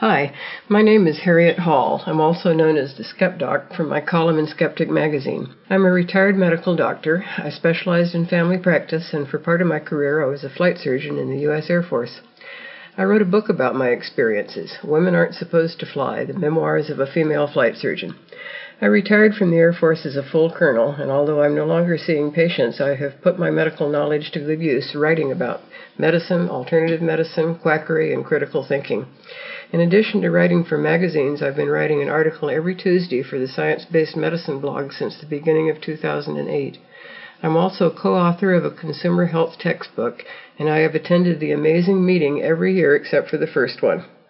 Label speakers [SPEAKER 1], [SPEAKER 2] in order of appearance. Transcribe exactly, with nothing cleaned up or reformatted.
[SPEAKER 1] Hi, my name is Harriet Hall. I'm also known as the SkepDoc from my column in Skeptic magazine. I'm a retired medical doctor. I specialized in family practice, and for part of my career I was a flight surgeon in the U S Air Force. I wrote a book about my experiences, Women Aren't Supposed to Fly, the memoirs of a female flight surgeon. I retired from the Air Force as a full colonel, and although I'm no longer seeing patients, I have put my medical knowledge to good use writing about medicine, alternative medicine, quackery, and critical thinking. In addition to writing for magazines, I've been writing an article every Tuesday for the Science-Based Medicine blog since the beginning of two thousand eight. I'm also co-author of a consumer health textbook, and I have attended the amazing meeting every year except for the first one.